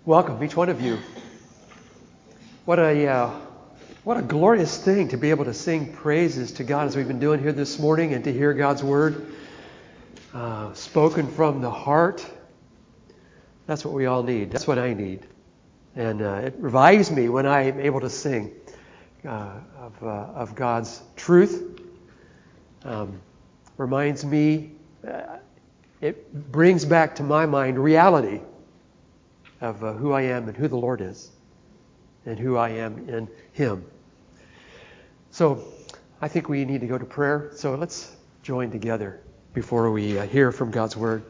Welcome, each one of you. What a glorious thing to be able to sing praises to God as we've been doing here this morning, and to hear God's word spoken from the heart. That's what we all need. That's what I need. And it revives me when I'm able to sing of God's truth. Reminds me, it brings back to my mind reality of who I am and who the Lord is, and who I am in Him. So I think we need to go to prayer. So let's join together before we hear from God's Word.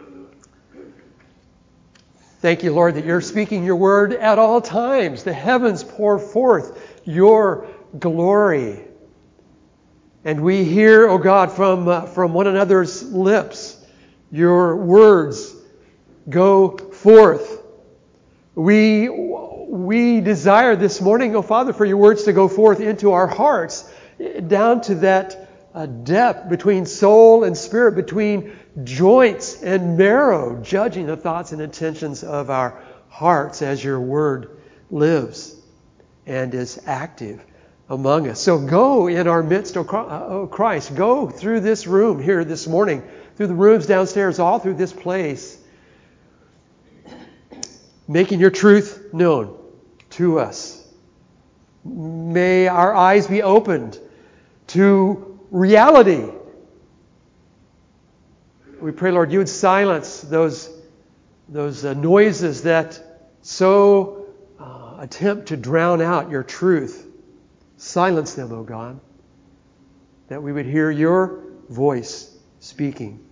Thank you, Lord, that you're speaking your Word at all times. The heavens pour forth your glory. And we hear, O God, from one another's lips, your words go forth. We desire this morning, O Father, for your words to go forth into our hearts, down to that depth between soul and spirit, between joints and marrow, judging the thoughts and intentions of our hearts as your word lives and is active among us. So go in our midst, O Christ. Go through this room here this morning, through the rooms downstairs, all through this place, making your truth known to us. May our eyes be opened to reality. We pray, Lord, you would silence those noises that so attempt to drown out your truth. Silence them, O God, that we would hear your voice speaking.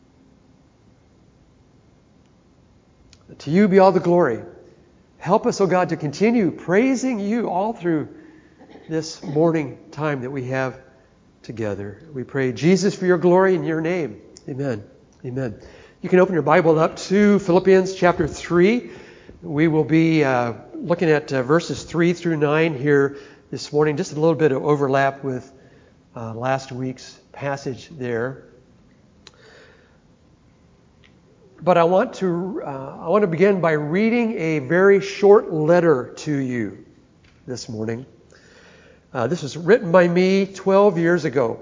To you be all the glory. Help us, O God, to continue praising you all through this morning time that we have together. We pray, Jesus, for your glory in your name. Amen. Amen. You can open your Bible up to Philippians chapter 3. We will be looking at verses 3 through 9 here this morning. Just a little bit of overlap with last week's passage there. But I want to begin by reading a very short letter to you this morning. This was written by me 12 years ago.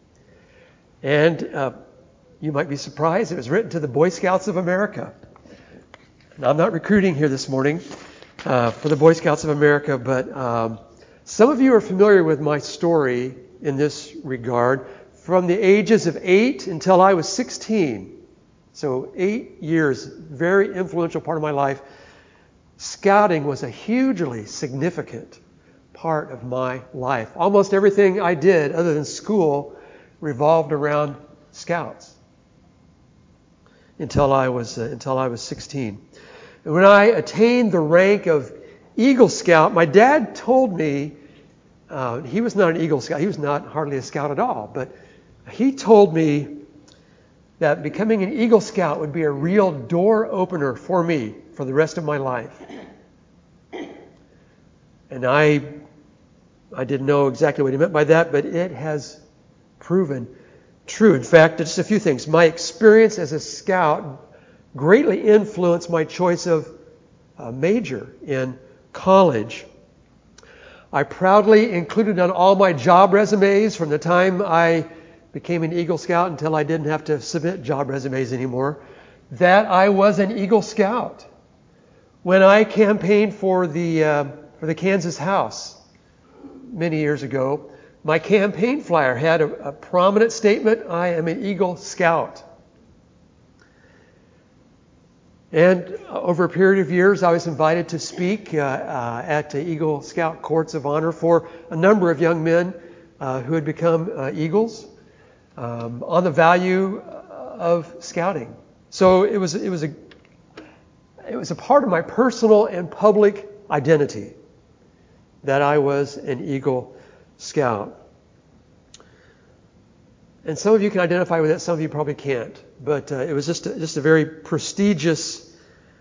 And you might be surprised, it was written to the Boy Scouts of America. Now, I'm not recruiting here this morning for the Boy Scouts of America, but some of you are familiar with my story in this regard. From the ages of 8 until I was 16, so 8 years, very influential part of my life, scouting was a hugely significant part of my life. Almost everything I did other than school revolved around scouts until I was 16. And when I attained the rank of Eagle Scout, my dad told me, he was not an Eagle Scout, he was not hardly a scout at all, but he told me that becoming an Eagle Scout would be a real door opener for me for the rest of my life. And I didn't know exactly what he meant by that, but it has proven true. In fact, just a few things. My experience as a scout greatly influenced my choice of major in college. I proudly included on all my job resumes from the time I became an Eagle Scout until I didn't have to submit job resumes anymore, that I was an Eagle Scout. When I campaigned for the Kansas House many years ago, my campaign flyer had a prominent statement, I am an Eagle Scout. And over a period of years, I was invited to speak at the Eagle Scout Courts of Honor for a number of young men who had become Eagles. On the value of scouting. So it was a part of my personal and public identity that I was an Eagle Scout. And some of you can identify with that, some of you probably can't. But it was just a very prestigious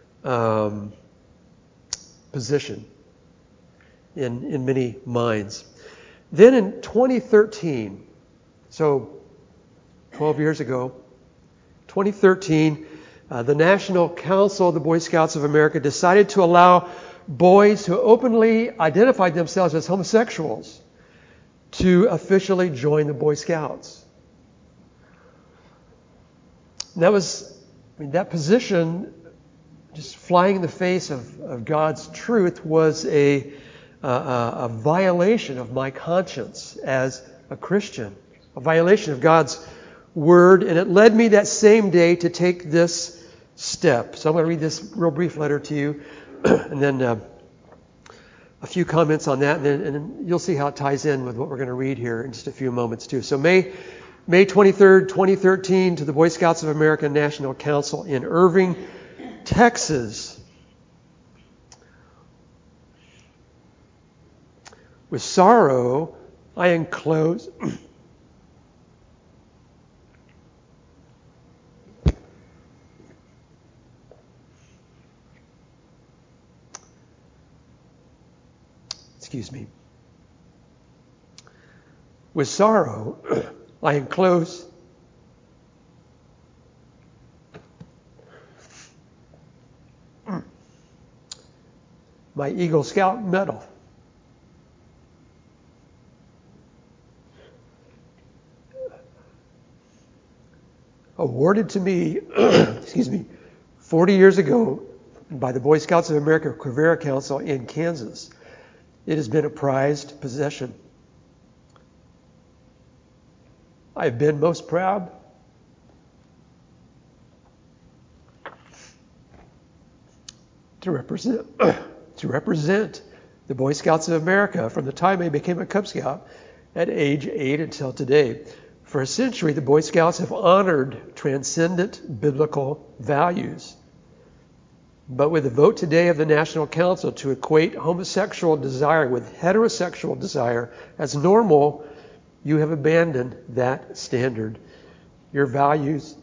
position in many minds. Then in 2013, so 12 years ago, 2013, the National Council of the Boy Scouts of America decided to allow boys who openly identified themselves as homosexuals to officially join the Boy Scouts. And that position, just flying in the face of God's truth, was a violation of my conscience as a Christian, a violation of God's Word, and it led me that same day to take this step. So I'm going to read this real brief letter to you, and then a few comments on that, and then you'll see how it ties in with what we're going to read here in just a few moments too. So May 23rd, 2013, to the Boy Scouts of America National Council in Irving, Texas. With sorrow, I enclose With sorrow, I enclose my Eagle Scout medal. Awarded to me, 40 years ago by the Boy Scouts of America Quivira Council in Kansas. It has been a prized possession. I have been most proud to represent the Boy Scouts of America from the time I became a Cub Scout at age 8 until today. For a century, the Boy Scouts have honored transcendent biblical values. But with the vote today of the National Council to equate homosexual desire with heterosexual desire as normal, you have abandoned that standard. Your values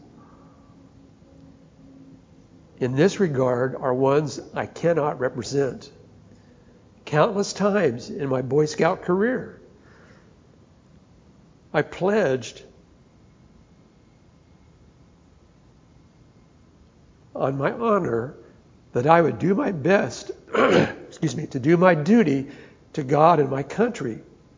in this regard are ones I cannot represent. Countless times in my Boy Scout career, I pledged on my honor that I would do my best, to do my duty to God and my country.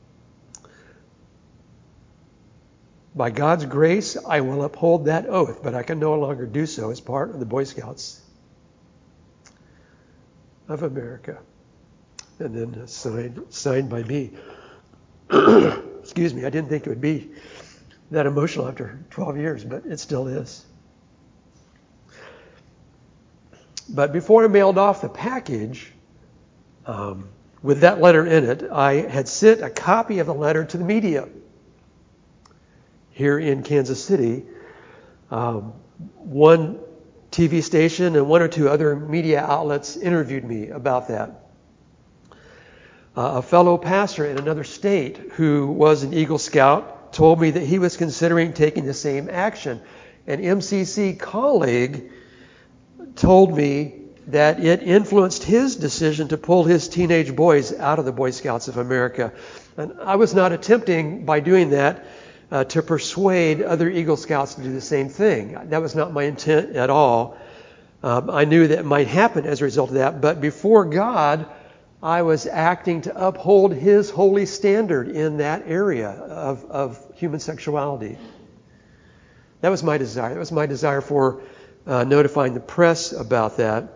By God's grace, I will uphold that oath, but I can no longer do so as part of the Boy Scouts of America. And then signed by me. I didn't think it would be that emotional after 12 years, but it still is. But before I mailed off the package with that letter in it, I had sent a copy of the letter to the media here in Kansas City. One TV station and one or two other media outlets interviewed me about that. A fellow pastor in another state who was an Eagle Scout told me that he was considering taking the same action. An MCC colleague told me that it influenced his decision to pull his teenage boys out of the Boy Scouts of America. And I was not attempting by doing that to persuade other Eagle Scouts to do the same thing. That was not my intent at all. I knew that it might happen as a result of that, but before God, I was acting to uphold His holy standard in that area of human sexuality. That was my desire. That was my desire for notifying the press about that.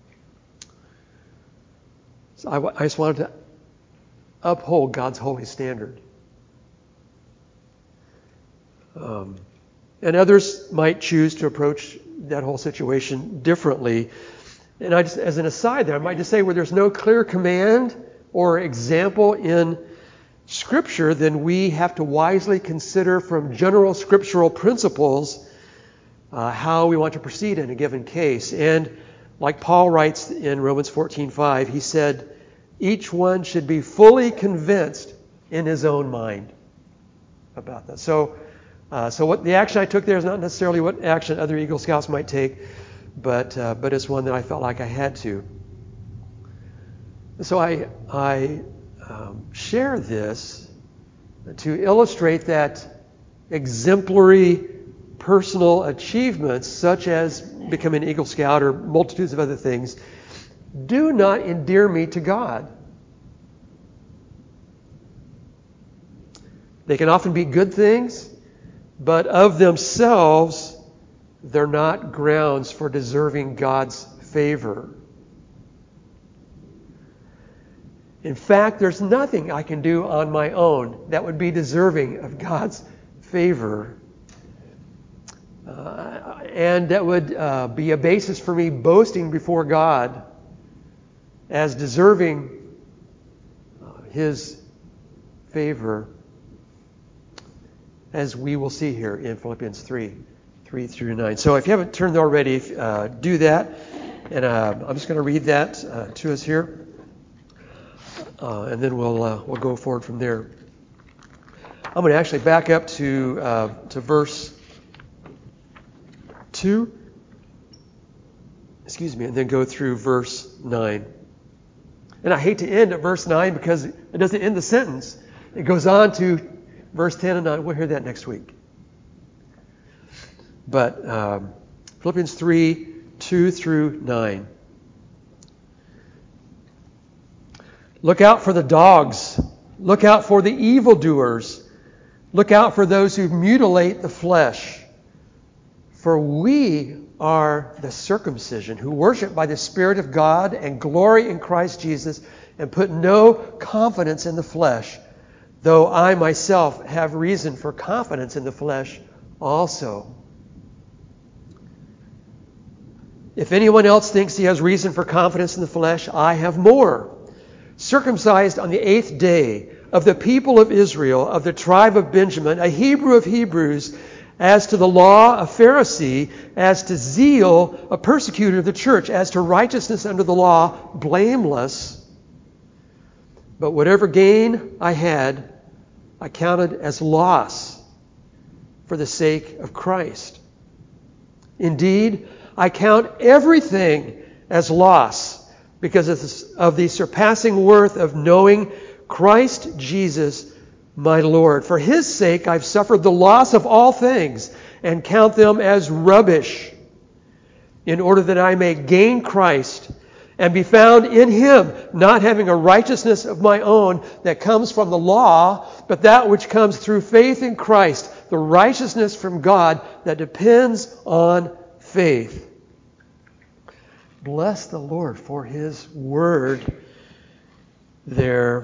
So I just wanted to uphold God's holy standard. And others might choose to approach that whole situation differently. And I just, as an aside there, I might just say where there's no clear command or example in Scripture, then we have to wisely consider from general scriptural principles how we want to proceed in a given case. And like Paul writes in Romans 14:5, he said, each one should be fully convinced in his own mind about that. So what the action I took there is not necessarily what action other Eagle Scouts might take, but it's one that I felt like I had to. So I share this to illustrate that exemplary personal achievements, such as becoming an Eagle Scout or multitudes of other things, do not endear me to God. They can often be good things, but of themselves, they're not grounds for deserving God's favor. In fact, there's nothing I can do on my own that would be deserving of God's favor. And that would be a basis for me boasting before God as deserving His favor, as we will see here in Philippians 3:3-9. So if you haven't turned there already, do that. And I'm just going to read that to us here. And then we'll go forward from there. I'm going to actually back up to verse 2. And then go through verse 9. And I hate to end at verse 9 because it doesn't end the sentence. It goes on to verse 10 and 9. We'll hear that next week. But Philippians 3:2-9. Look out for the dogs. Look out for the evildoers. Look out for those who mutilate the flesh. For we are the circumcision who worship by the Spirit of God and glory in Christ Jesus and put no confidence in the flesh, though I myself have reason for confidence in the flesh also. If anyone else thinks he has reason for confidence in the flesh, I have more. Circumcised on the 8th day, of the people of Israel, of the tribe of Benjamin, a Hebrew of Hebrews, as to the law, a Pharisee, as to zeal, a persecutor of the church, as to righteousness under the law, blameless. But whatever gain I had, I counted as loss for the sake of Christ. Indeed, I count everything as loss because of the surpassing worth of knowing Christ Jesus, my Lord. For His sake I've suffered the loss of all things and count them as rubbish, in order that I may gain Christ and be found in Him, not having a righteousness of my own that comes from the law, but that which comes through faith in Christ, the righteousness from God that depends on faith. Bless the Lord for His word there.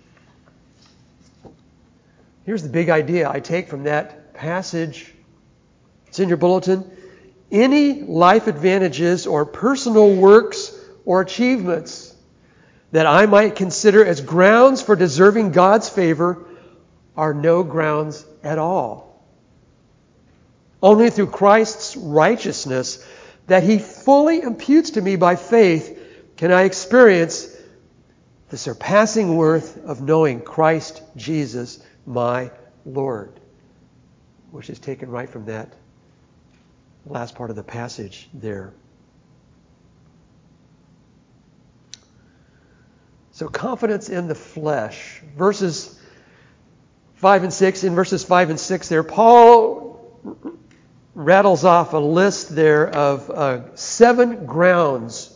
Here's the big idea I take from that passage. It's in your bulletin. Any life advantages or personal works or achievements that I might consider as grounds for deserving God's favor are no grounds at all. Only through Christ's righteousness that He fully imputes to me by faith can I experience the surpassing worth of knowing Christ Jesus, my Lord, which is taken right from that last part of the passage there. So confidence in the flesh. Verses 5 and 6. In verses 5 and 6 there, Paul rattles off a list there of 7 grounds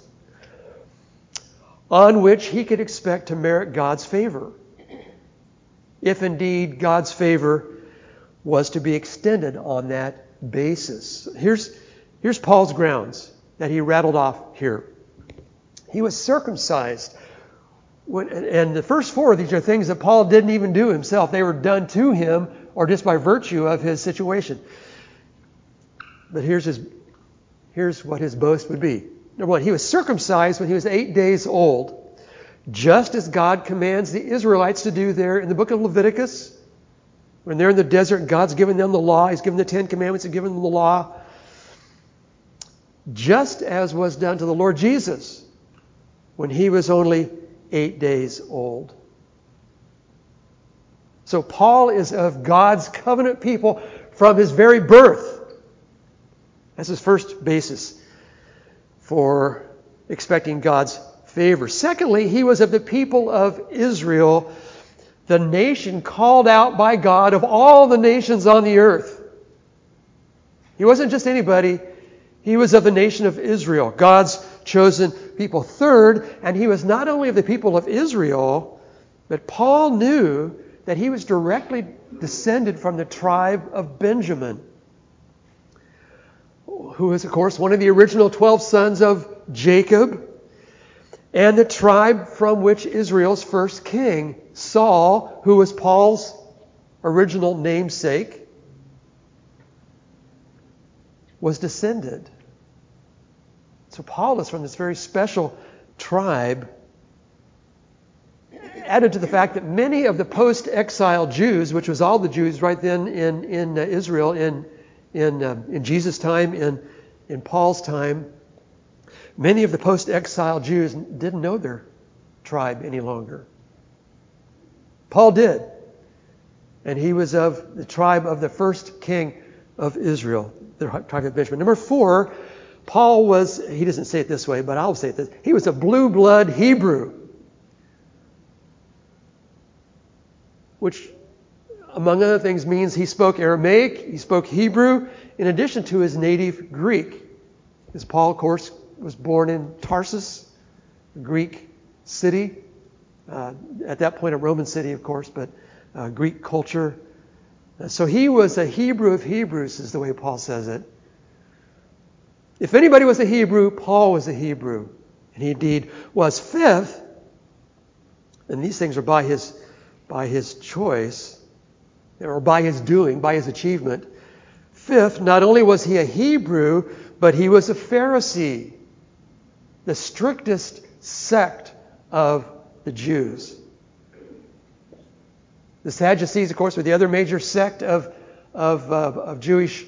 on which he could expect to merit God's favor, if indeed God's favor was to be extended on that basis. Here's Paul's grounds that he rattled off here. He was circumcised. And the first 4 of these are things that Paul didn't even do himself. They were done to him or just by virtue of his situation. But here's what his boast would be. Number 1, he was circumcised when he was 8 days old, just as God commands the Israelites to do there in the book of Leviticus. When they're in the desert, God's given them the law. He's given the 10 Commandments and given them the law. Just as was done to the Lord Jesus when He was only 8 days old. So Paul is of God's covenant people from his very birth. That's his first basis for expecting God's favor. Secondly, he was of the people of Israel, the nation called out by God of all the nations on the earth. He wasn't just anybody. He was of the nation of Israel, God's chosen people. Third, and he was not only of the people of Israel, but Paul knew that he was directly descended from the tribe of Benjamin, who is, of course, one of the original 12 sons of Jacob, and the tribe from which Israel's first king, Saul, who was Paul's original namesake, was descended. So Paul is from this very special tribe, added to the fact that many of the post-exile Jews, which was all the Jews right then in Israel in Jesus' time, in Paul's time, many of the post-exile Jews didn't know their tribe any longer. Paul did. And he was of the tribe of the first king of Israel, the tribe of Benjamin. Number 4, Paul was, he doesn't say it this way, but I'll say it this, he was a blue blood Hebrew, which, among other things, means he spoke Aramaic, he spoke Hebrew, in addition to his native Greek. Because Paul, of course, was born in Tarsus, a Greek city. At that point, a Roman city, of course, but Greek culture. So he was a Hebrew of Hebrews, is the way Paul says it. If anybody was a Hebrew, Paul was a Hebrew. And he indeed was. Fifth, and these things are by his choice, or by his doing, by his achievement. Fifth, not only was he a Hebrew, but he was a Pharisee, the strictest sect of the Jews. The Sadducees, of course, were the other major sect of Jewish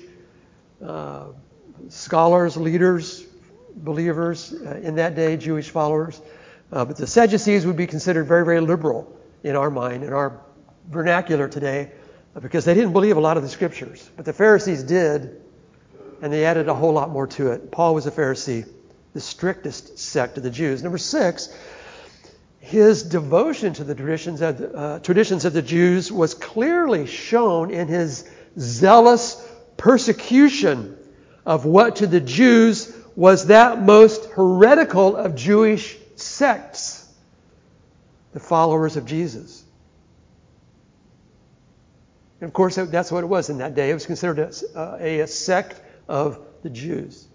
scholars, leaders, believers in that day, Jewish followers. But the Sadducees would be considered very, very liberal in our mind, in our vernacular today, because they didn't believe a lot of the scriptures. But the Pharisees did, and they added a whole lot more to it. Paul was a Pharisee, the strictest sect of the Jews. Number 6, his devotion to the traditions of the Jews was clearly shown in his zealous persecution of what to the Jews was that most heretical of Jewish sects, the followers of Jesus. And of course, that's what it was in that day. It was considered a sect of the Jews.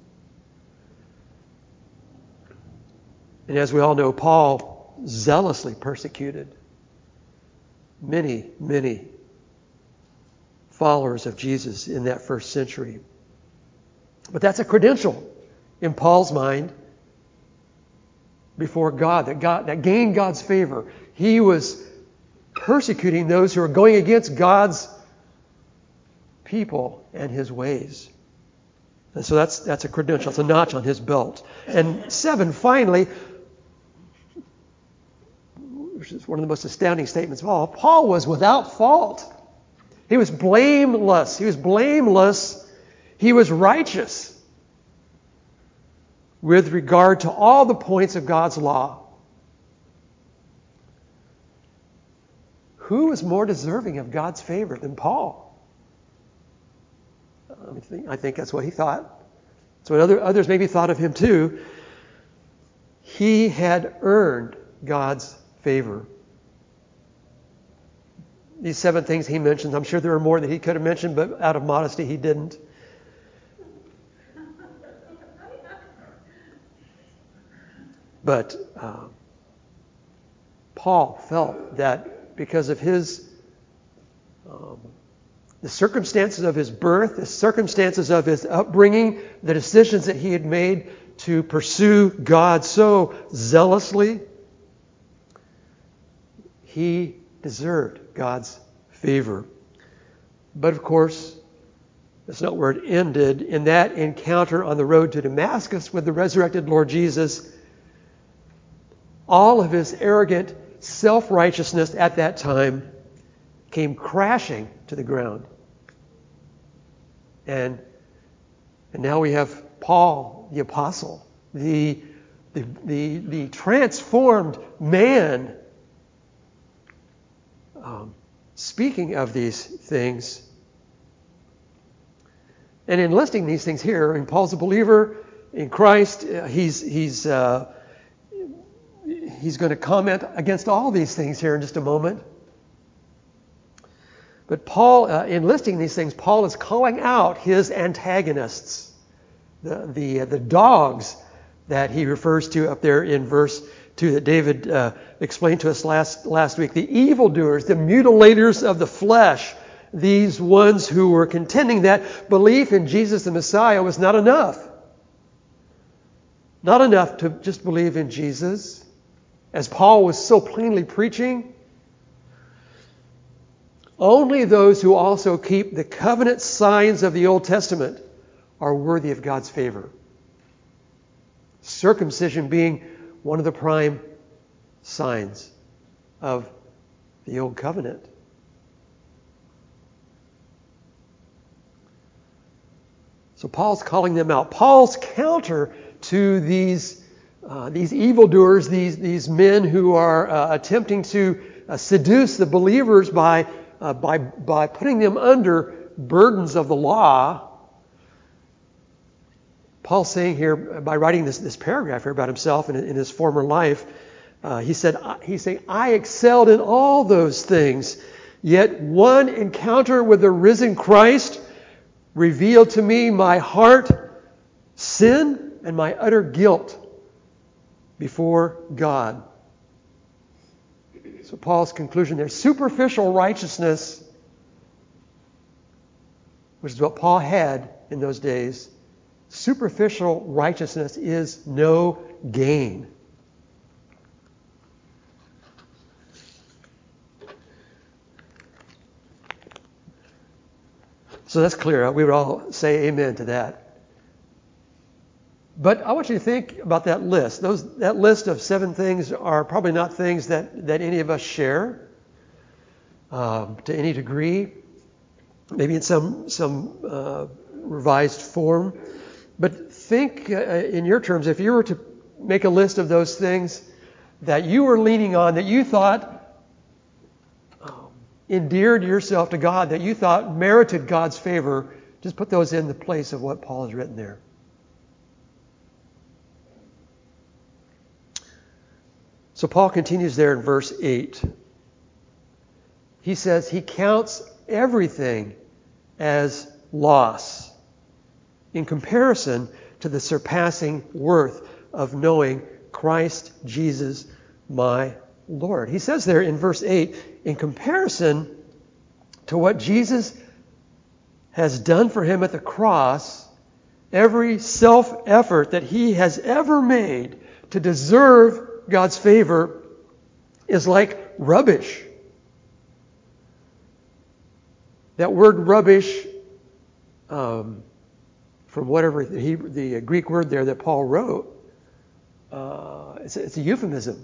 And as we all know, Paul zealously persecuted many, many followers of Jesus in that first century. But that's a credential in Paul's mind before God that gained God's favor. He was persecuting those who are going against God's people and his ways. And so that's a credential. It's a notch on his belt. And 7, finally, which is one of the most astounding statements of all, Paul was without fault. He was blameless. He was blameless. He was righteous with regard to all the points of God's law. Who was more deserving of God's favor than Paul? I think that's what he thought. That's what others maybe thought of him too. He had earned God's favor. These 7 things he mentions, I'm sure there are more that he could have mentioned, but out of modesty he didn't. But Paul felt that because of the circumstances of his birth, the circumstances of his upbringing, the decisions that he had made to pursue God so zealously, he deserved God's favor. But of course, that's not where it ended. In that encounter on the road to Damascus with the resurrected Lord Jesus, all of his arrogant self-righteousness at that time came crashing to the ground. And now we have Paul, the apostle, the transformed man, speaking of these things. And in listing these things here, and Paul's a believer in Christ, he's going to comment against all these things here in just a moment. But Paul, in listing these things, Paul is calling out his antagonists, the dogs that he refers to up there in verse 2 that David explained to us last week. The evildoers, the mutilators of the flesh, these ones who were contending that belief in Jesus the Messiah was not enough. Not enough to just believe in Jesus, as Paul was so plainly preaching. Only those who also keep the covenant signs of the Old Testament are worthy of God's favor. Circumcision being one of the prime signs of the Old Covenant. So Paul's calling them out. Paul's counter to these evildoers, these men who are attempting to seduce the believers by putting them under burdens of the law. Paul's saying here, by writing this paragraph here about himself and in his former life, he's saying, I excelled in all those things, yet one encounter with the risen Christ revealed to me my heart, sin, and my utter guilt before God. So Paul's conclusion there, superficial righteousness, which is what Paul had in those days, superficial righteousness is no gain. So that's clear. We would all say amen to that. But I want you to think about that list. That list of 7 things are probably not things that any of us share to any degree. Maybe in some revised form. But think in your terms, if you were to make a list of those things that you were leaning on, that you thought endeared yourself to God, that you thought merited God's favor, just put those in the place of what Paul has written there. So Paul continues there in verse 8. He says he counts everything as loss in comparison to the surpassing worth of knowing Christ Jesus my Lord. He says there in verse 8, in comparison to what Jesus has done for him at the cross, every self-effort that he has ever made to deserve God's favor is like rubbish. That word rubbish, from whatever the Greek word there that Paul wrote, it's a euphemism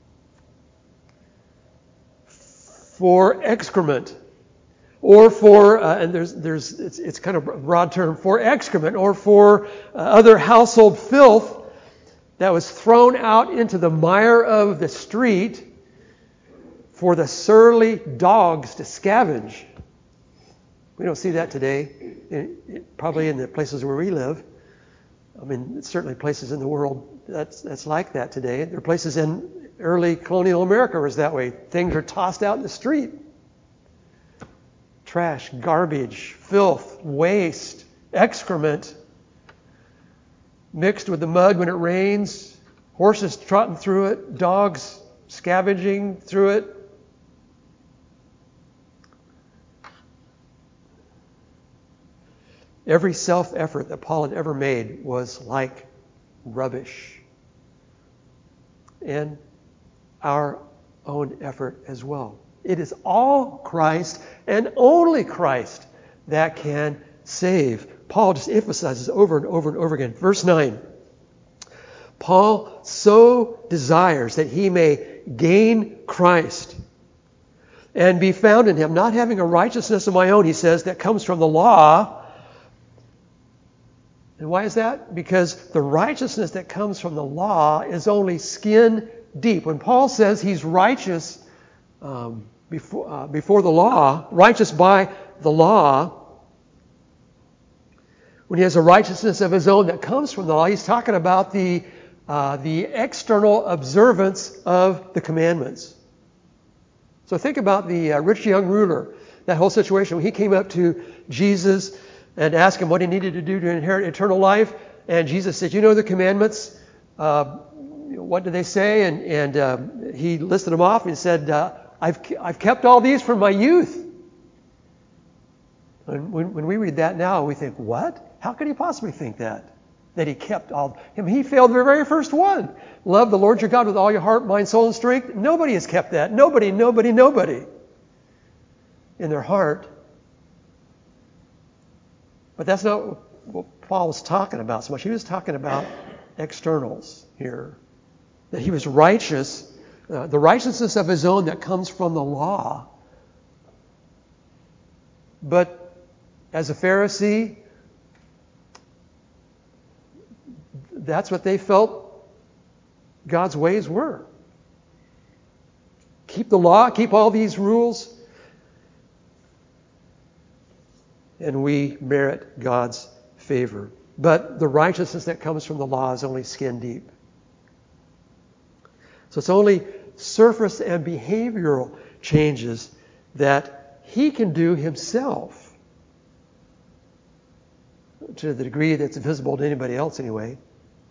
for excrement, or for and it's kind of a broad term for excrement, or for other household filth that was thrown out into the mire of the street for the surly dogs to scavenge. We don't see that today, probably in the places where we live. I mean, certainly places in the world that's like that today. There are places in early colonial America was that way. Things are tossed out in the street. Trash, garbage, filth, waste, excrement, mixed with the mud when it rains, horses trotting through it, dogs scavenging through it. Every self-effort that Paul had ever made was like rubbish. And our own effort as well. It is all Christ and only Christ that can save. Paul just emphasizes over and over and over again. Verse 9. Paul so desires that he may gain Christ and be found in him, not having a righteousness of my own, he says, that comes from the law. And why is that? Because the righteousness that comes from the law is only skin deep. When Paul says he's righteous before the law, righteous by the law, When he has a righteousness of his own that comes from the law, he's talking about the external observance of the commandments. So think about the rich young ruler, that whole situation. When he came up to Jesus and asked him what he needed to do to inherit eternal life, and Jesus said, "You know the commandments. What do they say?" And he listed them off and said, I've kept all these from my youth. And when we read that now, we think, what? How could he possibly think that? That he kept all... he failed the very first one. Love the Lord your God with all your heart, mind, soul, and strength. Nobody has kept that. Nobody in their heart. But that's not what Paul was talking about so much. He was talking about externals here. That he was righteous, the righteousness of his own that comes from the law. But as a Pharisee, that's what they felt God's ways were. Keep the law, keep all these rules, and we merit God's favor. But the righteousness that comes from the law is only skin deep. So it's only surface and behavioral changes that he can do himself, to the degree that's visible to anybody else anyway.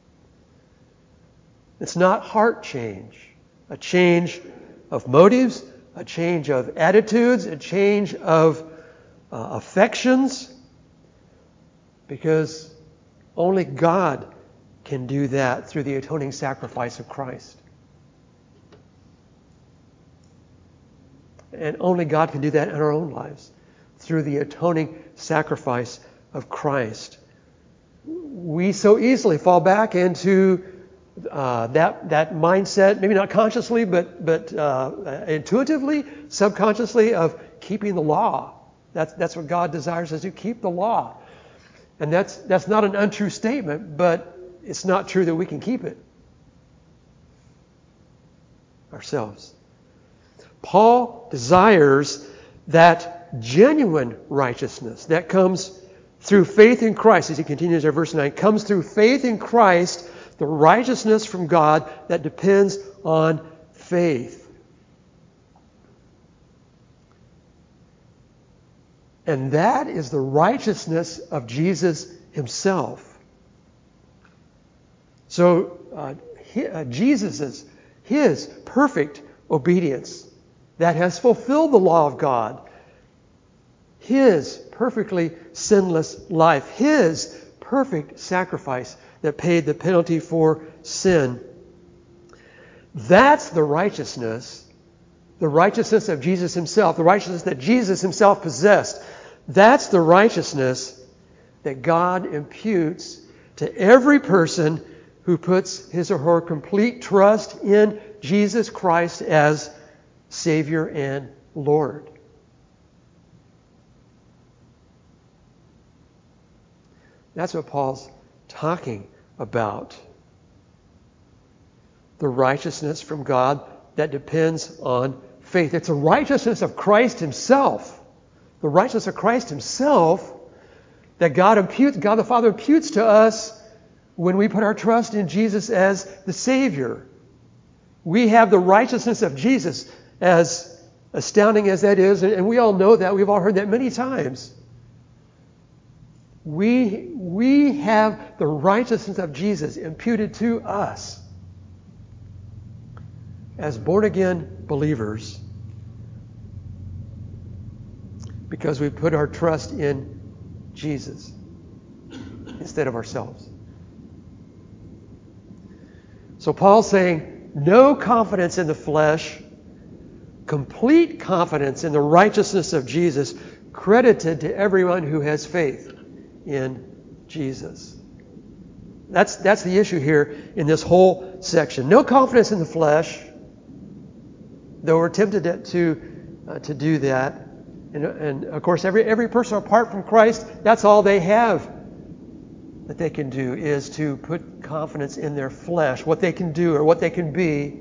It's not heart change, a change of motives, a change of attitudes, a change of affections, because only God can do that through the atoning sacrifice of Christ. And only God can do that in our own lives through the atoning sacrifice of Christ. We so easily fall back into that mindset, maybe not consciously, but intuitively, subconsciously, of keeping the law. That's what God desires us to keep the law. And that's not an untrue statement, but it's not true that we can keep it ourselves. Paul desires that genuine righteousness that comes through faith in Christ, as he continues in verse 9, comes through faith in Christ, the righteousness from God that depends on faith. And that is the righteousness of Jesus himself. So Jesus' his perfect obedience that has fulfilled the law of God, his perfectly sinless life, his perfect sacrifice that paid the penalty for sin. That's the righteousness of Jesus himself, the righteousness that Jesus himself possessed. That's the righteousness that God imputes to every person who puts his or her complete trust in Jesus Christ as Savior and Lord. That's what Paul's talking about. The righteousness from God that depends on faith. It's a righteousness of Christ himself. The righteousness of Christ himself that God the Father imputes to us when we put our trust in Jesus as the Savior. We have the righteousness of Jesus, as astounding as that is, and we all know that. We've all heard that many times. We have the righteousness of Jesus imputed to us as born-again believers because we put our trust in Jesus instead of ourselves. So Paul's saying, no confidence in the flesh, complete confidence in the righteousness of Jesus, credited to everyone who has faith in Jesus. That's the issue here in this whole section. No confidence in the flesh, though we're tempted to do that. And of course, every person apart from Christ, that's all they have that they can do is to put confidence in their flesh, what they can do or what they can be.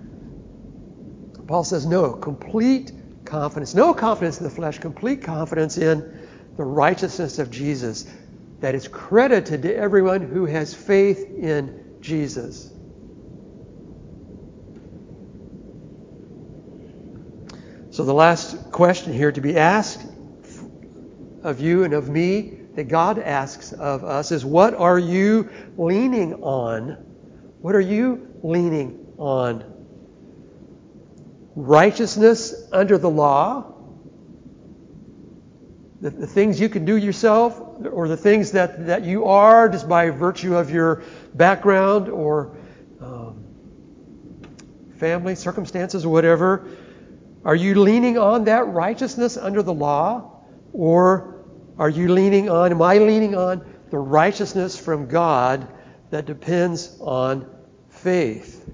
Paul says no, complete confidence. No confidence in the flesh, complete confidence in the righteousness of Jesus. that is credited to everyone who has faith in Jesus. So the last question here to be asked of you and of me, that God asks of us, is what are you leaning on? What are you leaning on? Righteousness under the law? The things you can do yourself, or the things that you are just by virtue of your background or family circumstances or whatever? Are you leaning on that righteousness under the law? Or am I leaning on the righteousness from God that depends on faith?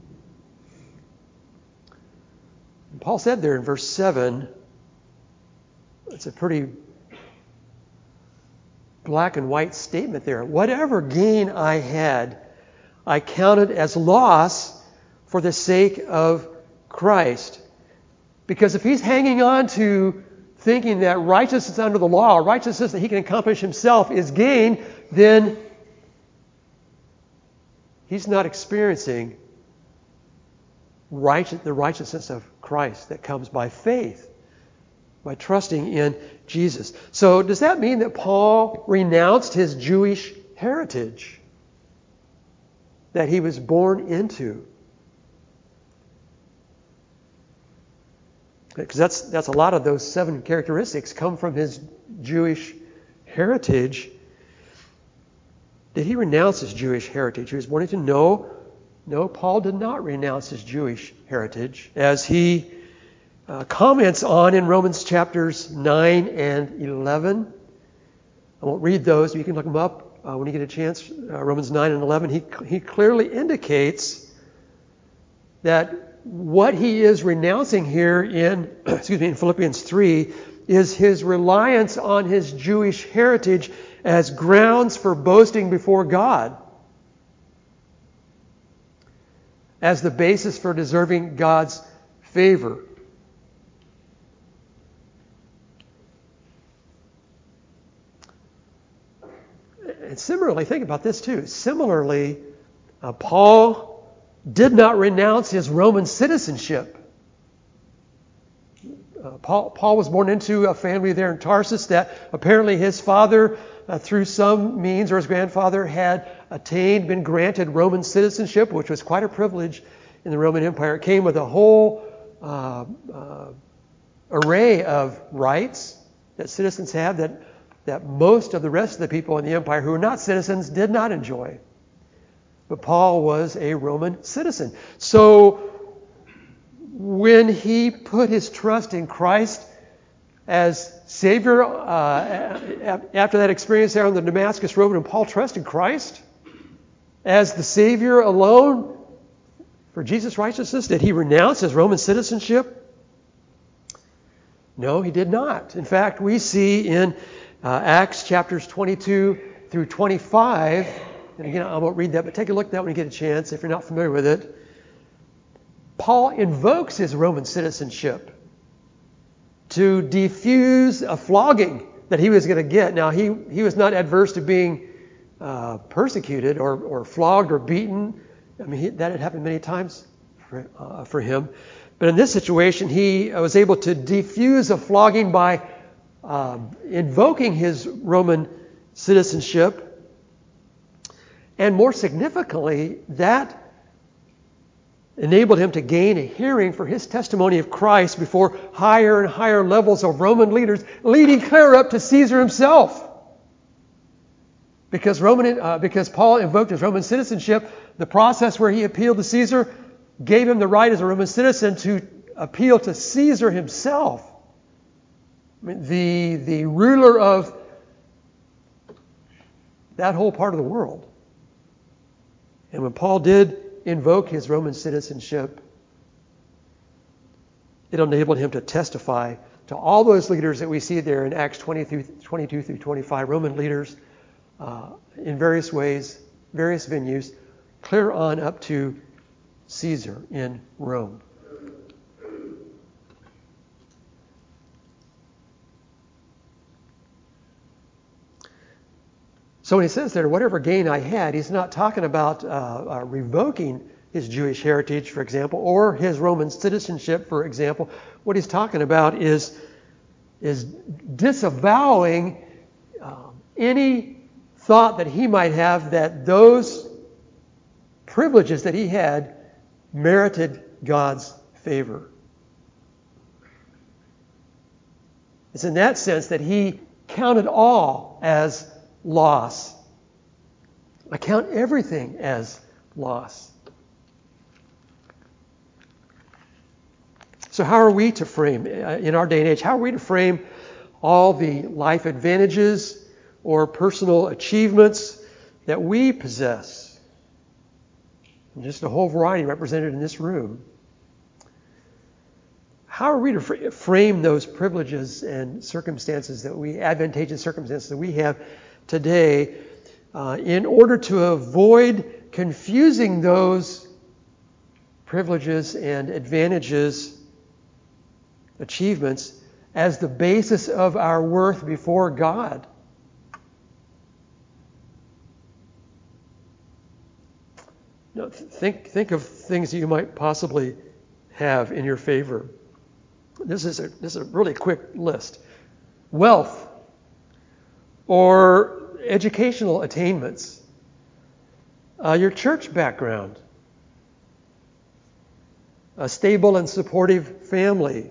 And Paul said there in verse 7, it's a pretty black and white statement there. Whatever gain I had, I counted as loss for the sake of Christ. Because if he's hanging on to thinking that righteousness under the law, righteousness that he can accomplish himself is gain, then he's not experiencing the righteousness of Christ that comes by faith, by trusting in Jesus. So does that mean that Paul renounced his Jewish heritage that he was born into? Because that's a lot of those 7 characteristics come from his Jewish heritage. Did he renounce his Jewish heritage? He was born into no, Paul did not renounce his Jewish heritage, as he comments on in Romans chapters 9 and 11. I won't read those, but you can look them up when you get a chance. Romans 9 and 11, he clearly indicates that what he is renouncing here in Philippians 3 is his reliance on his Jewish heritage as grounds for boasting before God, as the basis for deserving God's favor. And similarly, think about this too. Similarly, Paul did not renounce his Roman citizenship. Paul was born into a family there in Tarsus that apparently his father, through some means, or his grandfather, had been granted Roman citizenship, which was quite a privilege in the Roman Empire. It came with a whole array of rights that citizens have that most of the rest of the people in the empire who were not citizens did not enjoy. But Paul was a Roman citizen. So when he put his trust in Christ as Savior, after that experience there on the Damascus Road, when Paul trusted Christ as the Savior alone for Jesus' righteousness, did he renounce his Roman citizenship? No, he did not. In fact, we see in Acts chapters 22 through 25, and again, I won't read that, but take a look at that when you get a chance if you're not familiar with it. Paul invokes his Roman citizenship to defuse a flogging that he was going to get. Now, he was not adverse to being persecuted or flogged or beaten. I mean, that had happened many times for him. But in this situation, he was able to defuse a flogging by invoking his Roman citizenship. And more significantly, that enabled him to gain a hearing for his testimony of Christ before higher and higher levels of Roman leaders, leading clear up to Caesar himself. Because Paul invoked his Roman citizenship, the process where he appealed to Caesar gave him the right as a Roman citizen to appeal to Caesar himself, the ruler of that whole part of the world. And when Paul did invoke his Roman citizenship, it enabled him to testify to all those leaders that we see there in Acts 22 through 25, Roman leaders in various ways, various venues, clear on up to Caesar in Rome. So when he says there, whatever gain I had, he's not talking about revoking his Jewish heritage, for example, or his Roman citizenship, for example. What he's talking about is disavowing any thought that he might have that those privileges that he had merited God's favor. It's in that sense that he counted all as loss. I count everything as loss. So how are we to frame, in our day and age, how are we to frame all the life advantages or personal achievements that we possess? And just a whole variety represented in this room. How are we to frame those privileges and circumstances advantageous circumstances that we have today in order to avoid confusing those privileges and advantages, achievements, as the basis of our worth before God? Now, think of things that you might possibly have in your favor. This is a really quick list. Wealth or educational attainments, your church background, a stable and supportive family,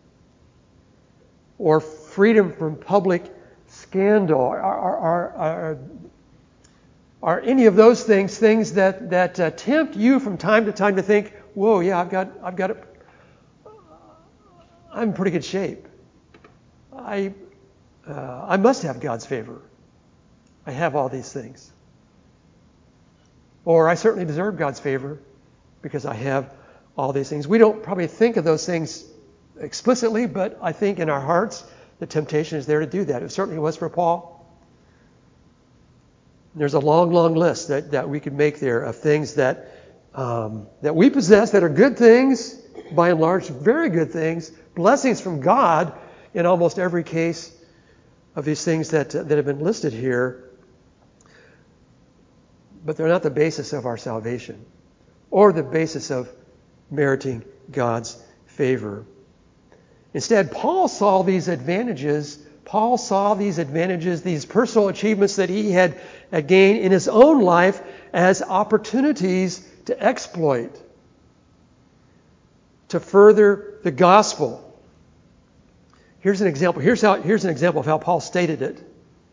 or freedom from public scandal. Are any of those things that tempt you from time to time to think, whoa, yeah, I'm in pretty good shape. I must have God's favor. I have all these things. Or I certainly deserve God's favor because I have all these things. We don't probably think of those things explicitly, but I think in our hearts the temptation is there to do that. It certainly was for Paul. There's a long, long list that we could make there of things that we possess that are good things, by and large, very good things, blessings from God in almost every case of these things that have been listed here. But they're not the basis of our salvation or the basis of meriting God's favor. Instead, Paul saw these advantages, these personal achievements that he had gained in his own life as opportunities to exploit, to further the gospel. Here's an example. Here's an example of how Paul stated it.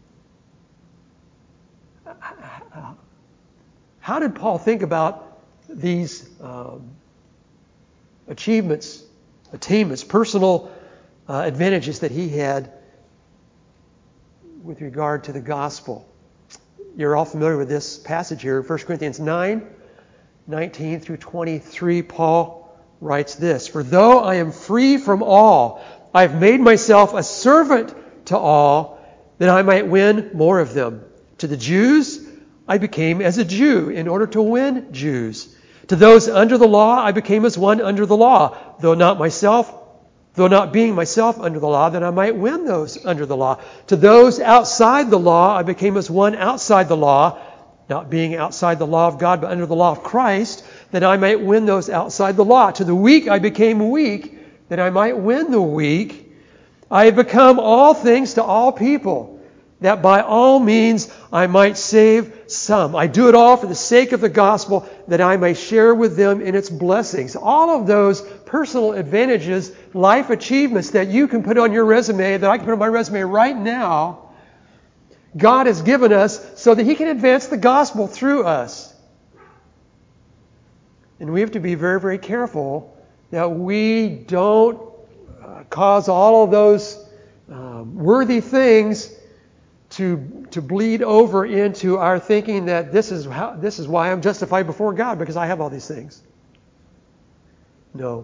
How did Paul think about these achievements, attainments, personal advantages that he had with regard to the gospel? You're all familiar with this passage here, 1 Corinthians 9:19 through 23. Paul writes this: "For though I am free from all, I have made myself a servant to all, that I might win more of them. To the Jews, I became as a Jew in order to win Jews. To those under the law, I became as one under the law, though not being myself under the law, that I might win those under the law. To those outside the law, I became as one outside the law, not being outside the law of God, but under the law of Christ, that I might win those outside the law. To the weak, I became weak, that I might win the weak. I have become all things to all people, that by all means I might save some. I do it all for the sake of the gospel, that I may share with them in its blessings." All of those personal advantages, life achievements that you can put on your resume, that I can put on my resume right now, God has given us so that He can advance the gospel through us. And we have to be very, very careful that we don't cause all of those worthy things to bleed over into our thinking that this is why I'm justified before God, because I have all these things. No.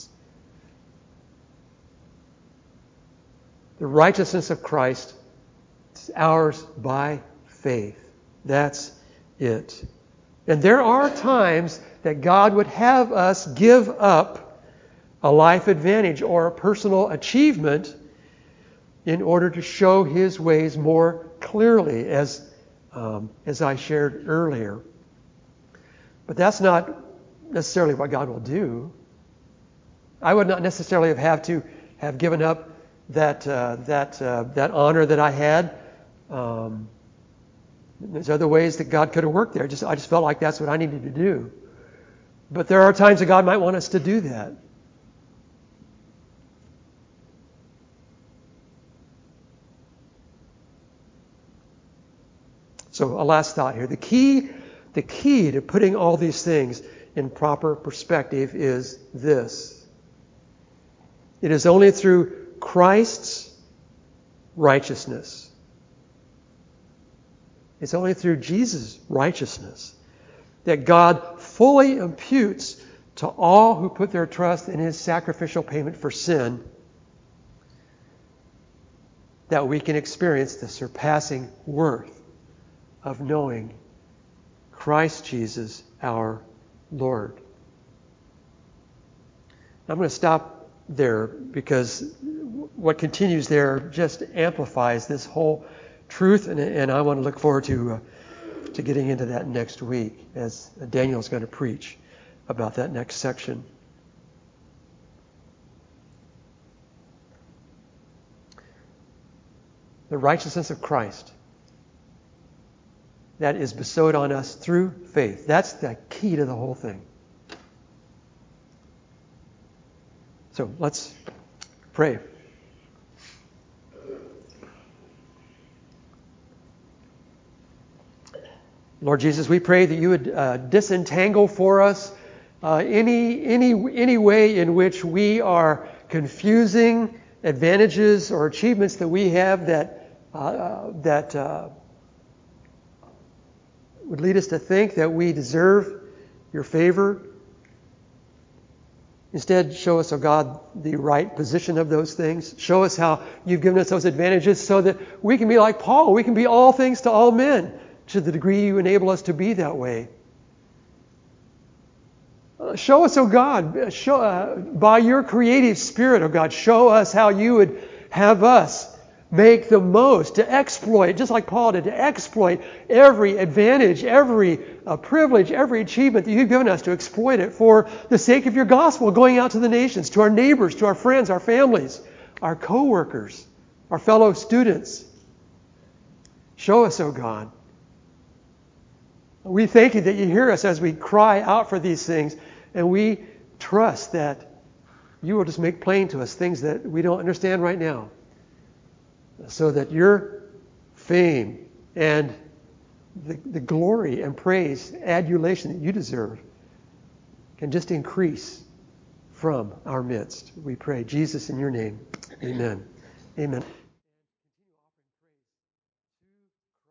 The righteousness of Christ is ours by faith. That's it. And there are times that God would have us give up a life advantage or a personal achievement in order to show His ways more clearly, as as I shared earlier. But that's not necessarily what God will do. I would not necessarily have to have given up that honor that I had. There's other ways that God could have worked there. I just felt like that's what I needed to do. But there are times that God might want us to do that. So a last thought here. The key to putting all these things in proper perspective is this. It is only through Christ's righteousness. It's only through Jesus' righteousness that God fully imputes to all who put their trust in His sacrificial payment for sin that we can experience the surpassing worth of knowing Christ Jesus our Lord. I'm going to stop there because what continues there just amplifies this whole truth, and I want to look forward to getting into that next week as Daniel's going to preach about that next section. The righteousness of Christ that is bestowed on us through faith. That's the key to the whole thing. So let's pray. Lord Jesus, we pray that you would disentangle for us any way in which we are confusing advantages or achievements that we have that would lead us to think that we deserve your favor. Instead, show us, oh God, the right position of those things. Show us how you've given us those advantages so that we can be like Paul. We can be all things to all men to the degree you enable us to be that way. Show us, oh God, by your creative spirit, oh God, show us how you would have us make the most, to exploit, just like Paul did, to exploit every advantage, every privilege, every achievement that you've given us, to exploit it for the sake of your gospel, going out to the nations, to our neighbors, to our friends, our families, our co-workers, our fellow students. Show us, oh God. We thank you that you hear us as we cry out for these things, and we trust that you will just make plain to us things that we don't understand right now, so that your fame and the glory and praise, adulation that you deserve can just increase from our midst. We pray, Jesus, in your name. Amen. Amen.